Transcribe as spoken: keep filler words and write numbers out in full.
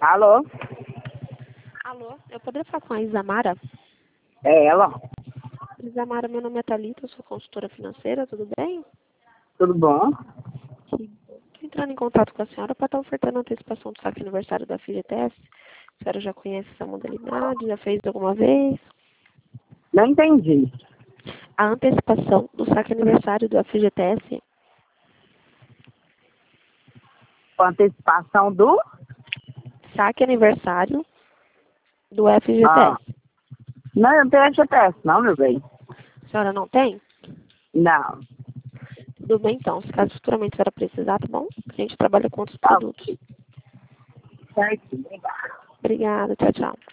Alô? Alô, eu poderia falar com a Isamara? É ela? Isamara, meu nome é Thalita, eu sou consultora financeira, tudo bem? Tudo bom? Estou entrando em contato com a senhora para estar ofertando a antecipação do saque aniversário da F G T S. A senhora já conhece essa modalidade, já fez alguma vez? Não entendi. A antecipação do saque aniversário do F G T S. Com antecipação do? Saque aniversário do F G T S. Ah. Não, eu não tenho F G T S não, meu bem. A senhora não tem? Não. Tudo bem então, se caso futuramente a senhora precisar, tá bom? A gente trabalha com outros Tá produtos. ok. Certo, obrigada. Obrigada, tchau, tchau.